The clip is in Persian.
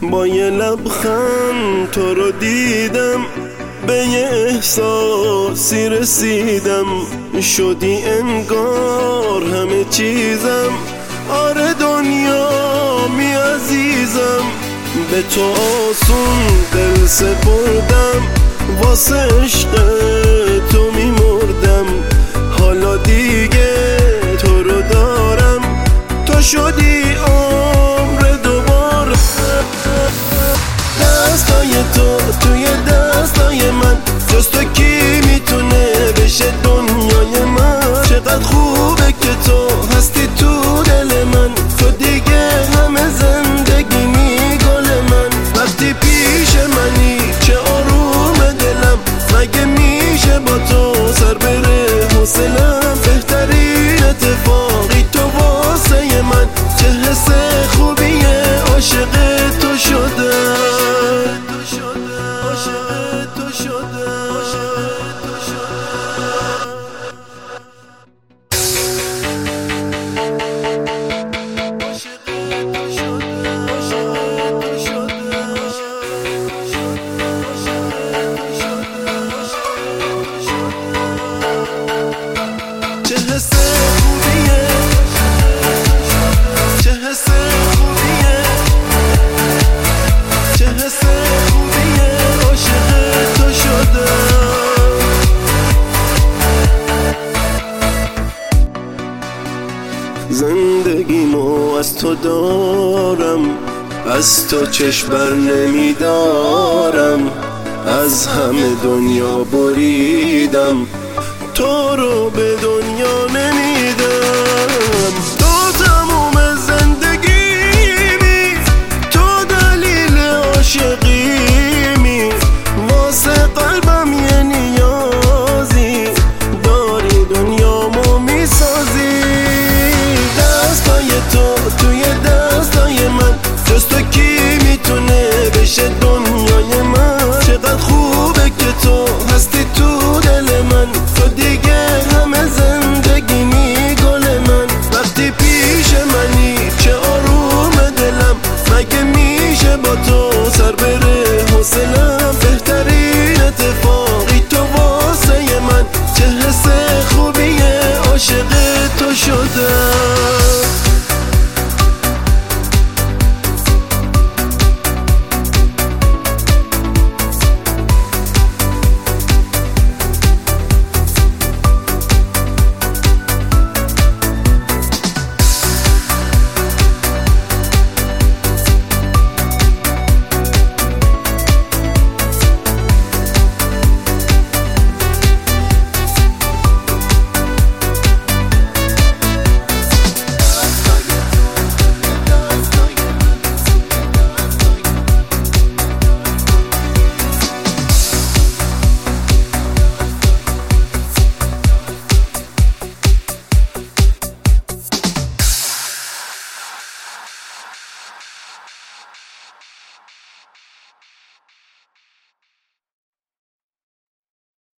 با یه لبخند تو رو دیدم، به یه احساسی رسیدم، شدی انگار همه چیزم. آره دنیا می عزیزم، به تو آسون دل سپردم، واسه عشق تو می مردم. حالا دیگه تو رو دارم، تو شدی عمر دوباره. دستای تو توی دستای من، جز تو کی میتونه بشه دنیای من؟ چقدر خوبه که تو هستی تو دل من، تو دیگه همه زندگیمی گل من. وقتی پیش منی چه آروم دلم، مگه میشه با تو سر بره حوصلم؟ بهترین اتفاقی تو واسه من، چه حس خوبیه عاشق تو شدم. چه حس خوبیه، چه حس خوبیه، چه حس خوبیه عاشق تو شدم. زندگیمو از تو دارم، از تو چشم بر نمیدارم، از همه دنیا بریدم، تو رو به دنیا نمیدم. تو تموم زندگیمی، تو دلیل عاشقیمی، واسه قلبم یه نیازی داری، دنیامو میسازی. دستای تو توی دستای من، جز تو کی میتونه بشه دنیای من؟ چقدر خوبه که تو هستی تو دل من، تو دیگه همه زندگیمی گل من. وقتی پیش منی چه آروم دلم، مگه میشه با تو سر بره حوصلم؟ بهترین اتفاقی تو واسه من، چه حس خوبیه عاشق تو شدم.